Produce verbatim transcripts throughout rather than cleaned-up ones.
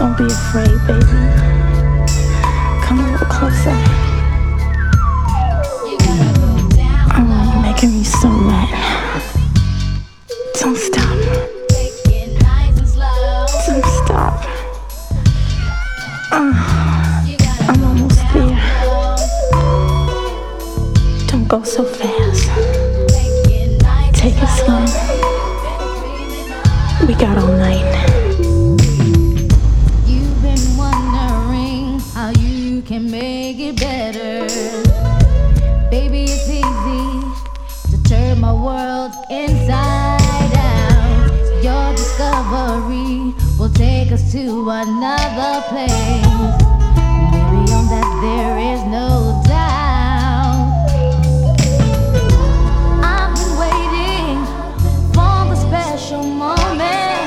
Don't be afraid, baby. Come a little closer. Oh, you're making me so wet. Don't stop. Don't stop. Uh, I'm almost there. Don't go so fast. Take it slow. We got all night. You've been wondering how you can make it better. Baby, it's easy to turn my world inside out. Your discovery will take us to another place. Baby, on that there is no doubt. I've been waiting for the special moment,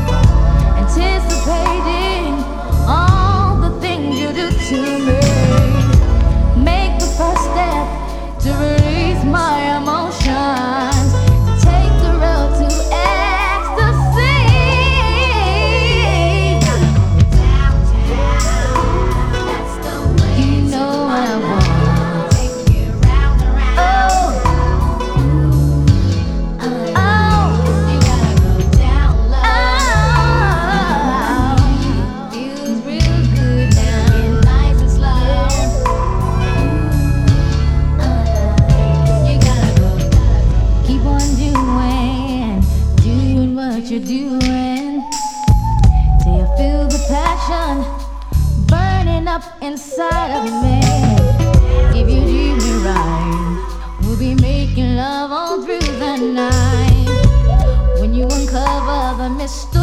anticipating all the things you do to me. Make the first step to release my emotions, to take the road to ecstasy. You know I want. Oh, oh, you gotta go down low. Feels real good now, nice and slow. You gotta go, keep on doing, doing what you're doing, till you feel the passion burning up inside of me. If you do me right, we'll be making love all through the night. When you uncover the mystery